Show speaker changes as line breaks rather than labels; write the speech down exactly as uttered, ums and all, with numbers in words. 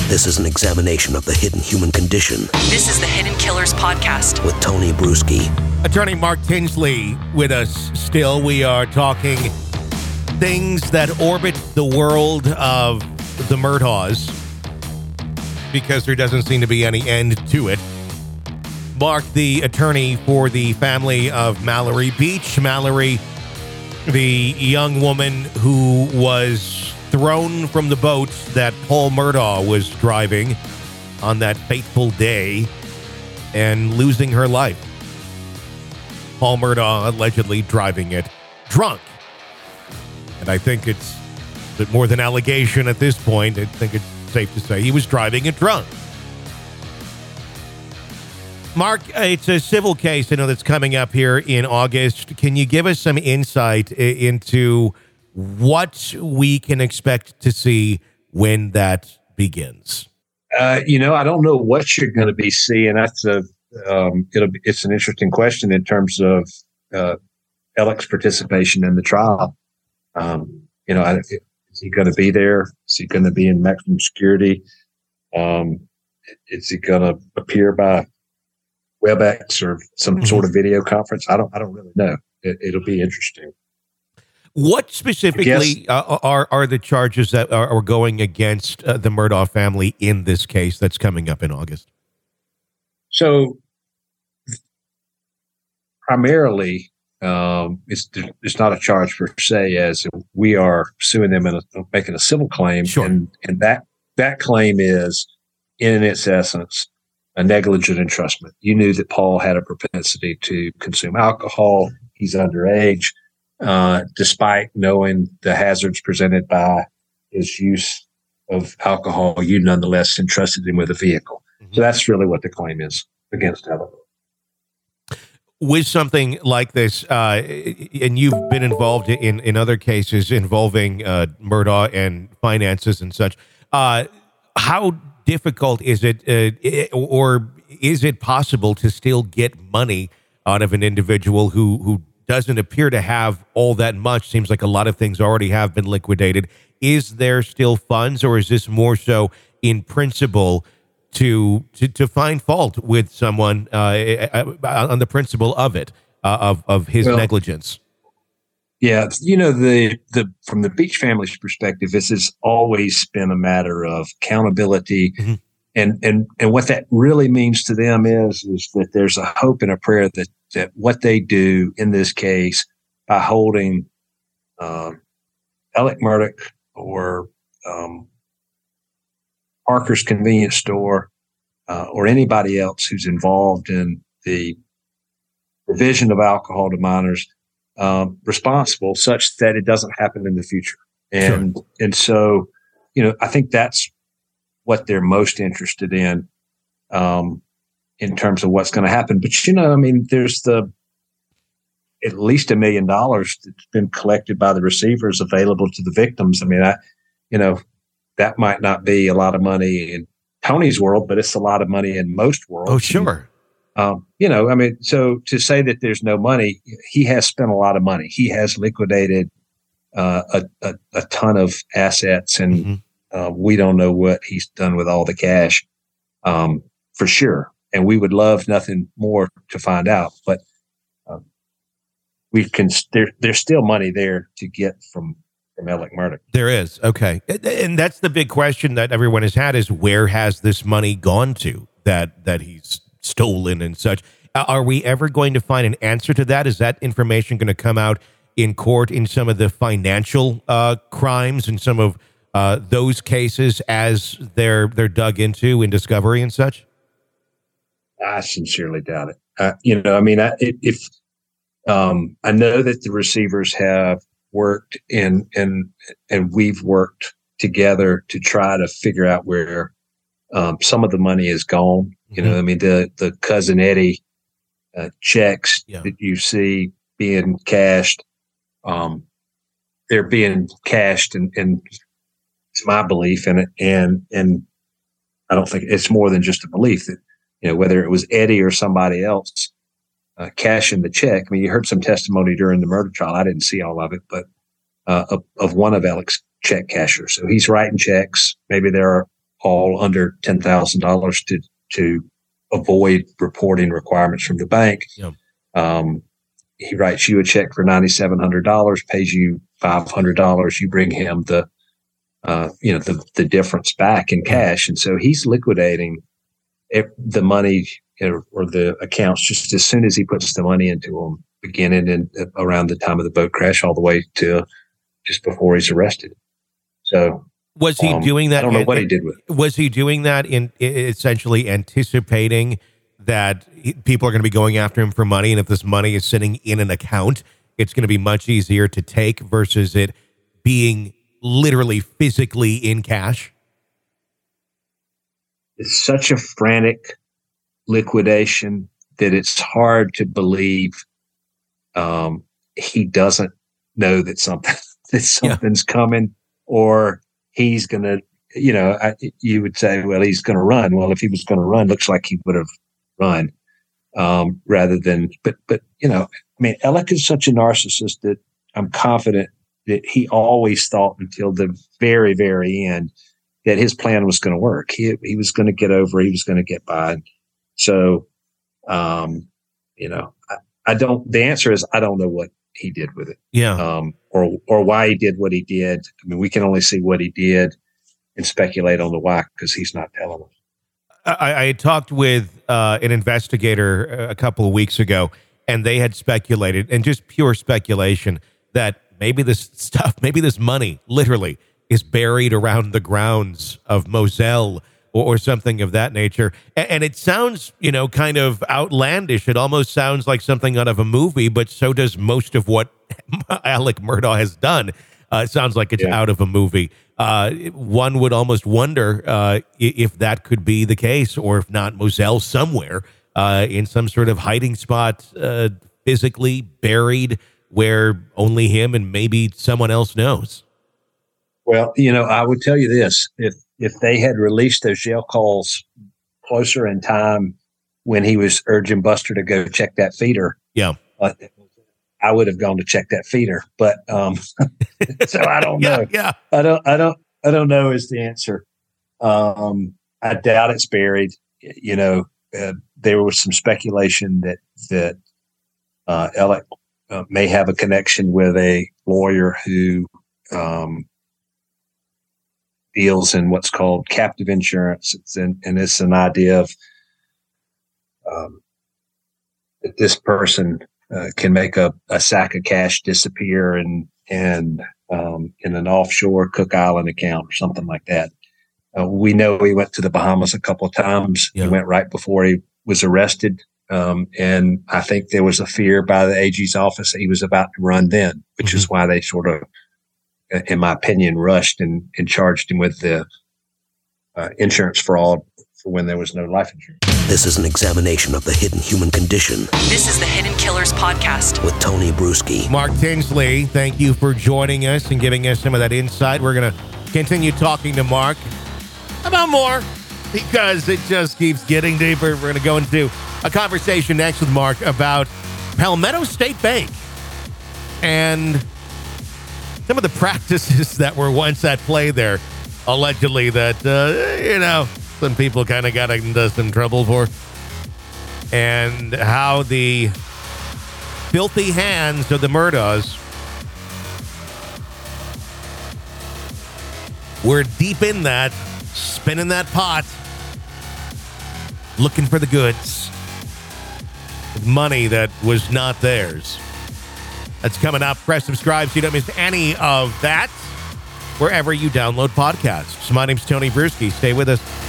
This is an examination of the hidden human condition.
This is the Hidden Killers Podcast
with Tony Bruschi.
Attorney Mark Tinsley with us still. We are talking things that orbit the world of the Murdaughs, because there doesn't seem to be any end to it. Mark, the attorney for the family of Mallory Beach. Mallory, the young woman who was thrown from the boat that Paul Murdaugh was driving on that fateful day and losing her life. Paul Murdaugh allegedly driving it drunk. And I think it's a bit more than allegation at this point. I think it's safe to say he was driving it drunk. Mark, it's a civil case, I know, that's coming up here in August. Can you give us some insight into what we can expect to see when that begins?
Uh, you know, I don't know what you're going to be seeing. That's a, um, it'll be, it's an interesting question in terms of uh, Alec's participation in the trial. Um, you know, I, is he going to be there? Is he going to be in maximum security? Um, is he going to appear by WebEx or some mm-hmm. sort of video conference? I don't. I don't really know. It, it'll be interesting.
What specifically uh, are are the charges that are, are going against uh, the Murdaugh family in this case that's coming up in August?
So, primarily, um, it's it's not a charge per se, as we are suing them and making a civil claim,
sure.
and and that that claim is, in its essence, a negligent entrustment. You knew that Paul had a propensity to consume alcohol. He's underage. Uh, despite knowing the hazards presented by his use of alcohol, you nonetheless entrusted him with a vehicle. Mm-hmm. So that's really what the claim is against Alec.
With something like this, uh, and you've been involved in, in other cases involving uh, Murdaugh and finances and such, uh, how difficult is it, uh, or is it possible to still get money out of an individual who, who doesn't appear to have all that much? Seems like a lot of things already have been liquidated. Is there still funds, or is this more so in principle to to, to find fault with someone uh, on the principle of it, uh, of of his well, negligence?
Yeah, you know, the the from the Beach family's perspective, this has always been a matter of accountability. Mm-hmm. And and and what that really means to them is is that there's a hope and a prayer that that what they do in this case by holding um, Alec Murdaugh or um, Parker's convenience store uh, or anybody else who's involved in the provision of alcohol to minors um, responsible, such that it doesn't happen in the future. And sure. and so, you know, I think that's what they're most interested in, um, in terms of what's going to happen. But, you know, I mean, there's the at least a million dollars that's been collected by the receivers available to the victims. I mean, I, you know, that might not be a lot of money in Tony's world, but it's a lot of money in most worlds.
Oh, sure.
And, um, you know, I mean, so to say that there's no money, he has spent a lot of money. He has liquidated uh, a, a, a ton of assets, and mm-hmm. Uh, we don't know what he's done with all the cash, um, for sure. And we would love nothing more to find out. But um, we can. There, there's still money there to get from from Alec Murdaugh.
There is. Okay, and that's the big question that everyone has had: is where has this money gone to that that he's stolen and such? Are we ever going to find an answer to that? Is that information going to come out in court in some of the financial uh, crimes and some of Uh, those cases as they're they're dug into in discovery and such?
I sincerely doubt it. Uh, you know, I mean, I, if um, I know that the receivers have worked and and and we've worked together to try to figure out where um, some of the money is gone. You mm-hmm. know, I mean, the the Cousin Eddie uh, checks yeah. that you see being cashed, um, they're being cashed, and and it's my belief in it, and and I don't think it's more than just a belief that, you know, whether it was Eddie or somebody else uh, cashing the check. I mean, you heard some testimony during the murder trial. I didn't see all of it, but uh, of, of one of Alec's check cashers. So he's writing checks. Maybe there are all under ten thousand dollars to to avoid reporting requirements from the bank.
Yeah.
Um, he writes you a check for nine thousand seven hundred dollars, pays you five hundred dollars. You bring him the, uh, you know, the, the difference back in cash. And so he's liquidating it, the money or, or the accounts just as soon as he puts the money into them, beginning in uh, around the time of the boat crash all the way to just before he's arrested. So
was he
um,
doing that?
I don't know
in,
what he did with it.
Was he doing that in, in essentially anticipating that he, people are going to be going after him for money, and if this money is sitting in an account, it's going to be much easier to take versus it being literally physically in cash?
It's such a frantic liquidation that it's hard to believe um, he doesn't know that something that something's yeah. coming, or he's going to, you know, I, you would say, well, he's going to run. Well, if he was going to run, looks like he would have run um, rather than, but, but, you know, I mean, Alec is such a narcissist that I'm confident that he always thought until the very, very end that his plan was going to work. He, he was going to get over, he was going to get by. So, um, you know, I, I don't, the answer is, I don't know what he did with it.
Yeah.
Um, or, or why he did what he did. I mean, we can only see what he did and speculate on the why, because he's not telling us.
I, I had talked with uh, an investigator a couple of weeks ago, and they had speculated, and just pure speculation, that maybe this stuff, maybe this money, literally, is buried around the grounds of Moselle or, or something of that nature. And, and it sounds, you know, kind of outlandish. It almost sounds like something out of a movie, but so does most of what Alec Murdaugh has done. Uh, it sounds like it's yeah. out of a movie. Uh, one would almost wonder uh, if that could be the case, or if not, Moselle somewhere uh, in some sort of hiding spot, uh, physically buried, where only him and maybe someone else knows.
Well, you know, I would tell you this: if if they had released those jail calls closer in time when he was urging Buster to go check that feeder,
yeah.
Uh, I would have gone to check that feeder, but um, so I don't know.
yeah, yeah,
I don't, I don't, I don't know is the answer. Um, I doubt it's buried. You know, uh, there was some speculation that that uh, Alec uh, may have a connection with a lawyer who um, deals in what's called captive insurance. It's in, and it's an idea of um, that this person Uh, can make a, a sack of cash disappear and and um, in an offshore Cook Island account or something like that. Uh, we know he went to the Bahamas a couple of times. Yeah. He went right before he was arrested. Um, and I think there was a fear by the A G's office that he was about to run then, which mm-hmm. is why they sort of, in my opinion, rushed and, and charged him with the uh, insurance fraud for when there was no life insurance.
This is an examination of the hidden human condition.
This is the Hidden Killers Podcast
with Tony Bruschi.
Mark Tinsley, thank you for joining us and giving us some of that insight. We're going to continue talking to Mark about more, because it just keeps getting deeper. We're going to go into a conversation next with Mark about Palmetto State Bank and some of the practices that were once at play there, allegedly, that, uh, you know, some people kind of got into some trouble for, and how the filthy hands of the Murdaughs were deep in that, spinning that pot, looking for the goods, money that was not theirs. That's coming up. Press subscribe so you don't miss any of that wherever you download podcasts. My name's Tony Bruschi. Stay with us.